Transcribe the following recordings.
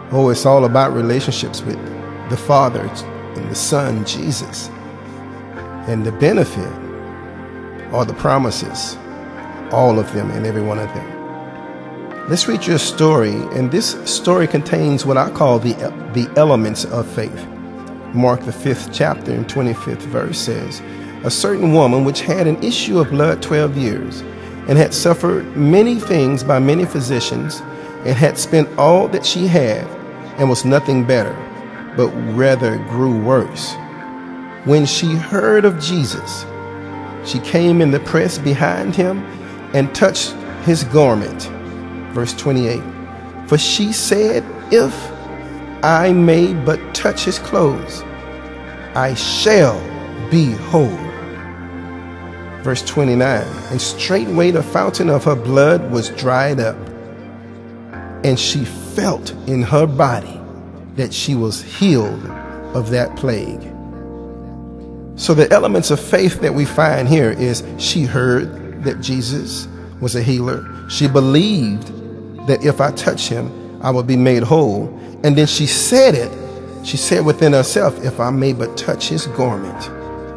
Oh, it's all about relationships with the Father and the Son, Jesus. And the benefit or the promises, all of them and every one of them. Let's read your story, and this story contains what I call the elements of faith. Mark the 5th chapter and 25th verse says, a certain woman which had an issue of blood 12 years, and had suffered many things by many physicians, and had spent all that she had, and was nothing better, but rather grew worse. When she heard of Jesus, she came in the press behind him and touched his garment. Verse 28, for she said, if I may but touch his clothes, I shall be whole. Verse 29, and straightway the fountain of her blood was dried up, and she felt in her body that she was healed of that plague. So the elements of faith that we find here is she heard that Jesus was a healer. She believed that if I touch him, I will be made whole. And then she said it. She said within herself, if I may but touch his garment.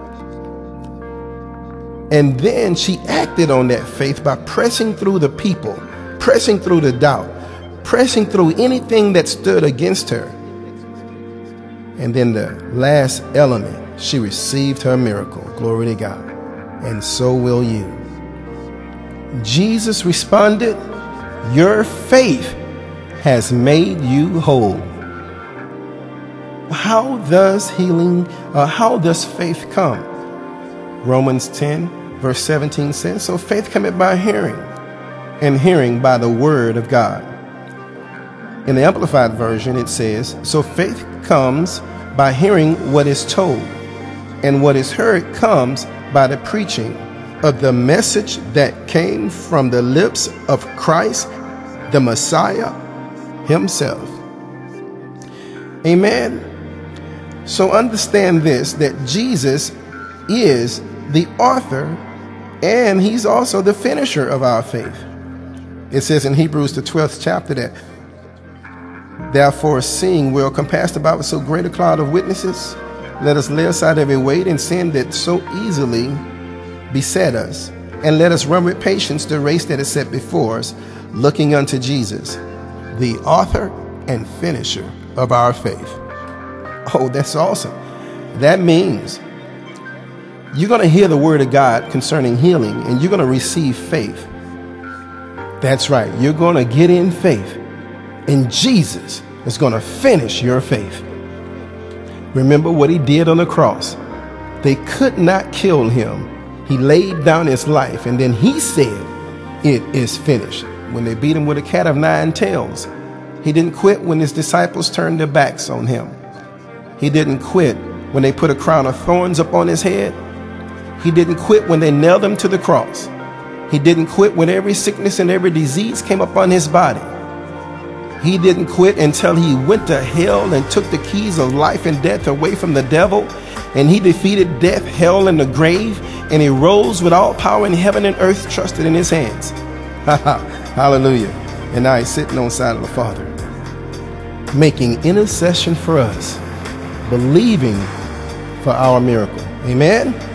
And then she acted on that faith by pressing through the people, pressing through the doubt, pressing through anything that stood against her. And then the last element, she received her miracle. Glory to God. And so will you. Jesus responded, your faith has made you whole. How does faith come? Romans 10 verse 17 says, so faith cometh by hearing, and hearing by the word of God. In the Amplified Version it says, so faith comes by hearing what is told, and what is heard comes by the preaching of the message that came from the lips of Christ, the Messiah himself. Amen. So understand this, that Jesus is the author and he's also the finisher of our faith. It says in Hebrews the 12th chapter that therefore, seeing we are compassed about with so great a cloud of witnesses, let us lay aside every weight and sin that so easily beset us, and let us run with patience the race that is set before us, looking unto Jesus, the author and finisher of our faith. Oh, that's awesome. That means you're going to hear the word of God concerning healing, and you're going to receive faith. That's right. You're going to get in faith, and Jesus is going to finish your faith. Remember what he did on the cross. They could not kill him. He laid down his life, and then he said, it is finished. When they beat him with a cat of 9 tails, he didn't quit when his disciples turned their backs on him. He didn't quit when they put a crown of thorns upon his head. He didn't quit when they nailed him to the cross. He didn't quit when every sickness and every disease came upon his body. He didn't quit until he went to hell and took the keys of life and death away from the devil. And he defeated death, hell, and the grave. And he rose with all power in heaven and earth trusted in his hands. Hallelujah. And now he's sitting on the side of the Father, making intercession for us, believing for our miracle. Amen.